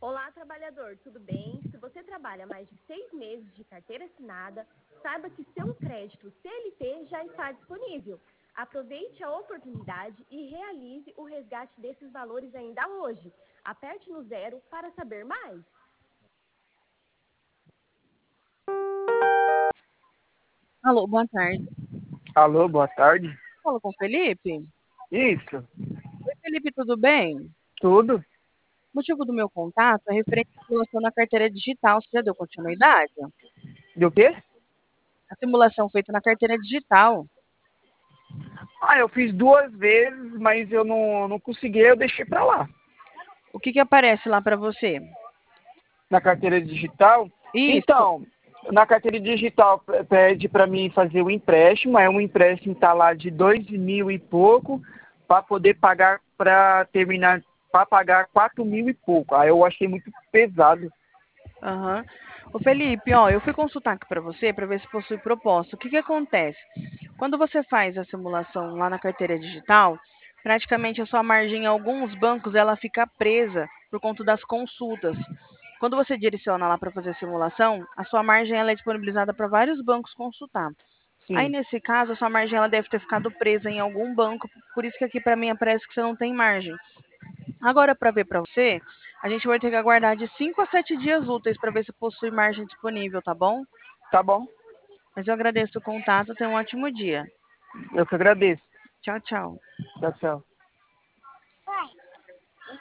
Olá, trabalhador, tudo bem? Se você trabalha mais de 6 meses de carteira assinada, saiba que seu crédito CLT já está disponível. Aproveite a oportunidade e realize o resgate desses valores ainda hoje. Aperte no 0 para saber mais. Alô, boa tarde. Alô, boa tarde. Fala com o Felipe? Isso, Oi, Felipe, tudo bem? tudo? O motivo do meu contato é referente à simulação na carteira digital. Você já deu continuidade? Do quê? A simulação feita na carteira digital. Eu fiz 2 vezes, mas eu não consegui, eu deixei pra lá. O que que aparece lá para você? Na carteira digital, Isso. então, na carteira digital pede para mim fazer o empréstimo, um empréstimo tá lá de 2.000 e pouco, para poder pagar, para terminar, para pagar 4.000 e pouco. Aí eu achei muito pesado. Aham. Ô, Felipe, ó, eu fui consultar aqui para você para ver se possui proposta. O que que acontece? Quando você faz a simulação lá na carteira digital, praticamente a sua margem em alguns bancos ela fica presa por conta das consultas. Quando você direciona lá para fazer a simulação, a sua margem ela é disponibilizada para vários bancos consultar. Aí Sim, nesse caso, a sua margem ela deve ter ficado presa em algum banco, por isso que aqui para mim aparece que você não tem margem. Agora, para ver para você, a gente vai ter que aguardar de 5 a 7 dias úteis para ver se possui margem disponível, tá bom? tá bom. Mas eu agradeço o contato, tenha um ótimo dia. Eu que agradeço. Tchau, tchau. Tchau, tchau.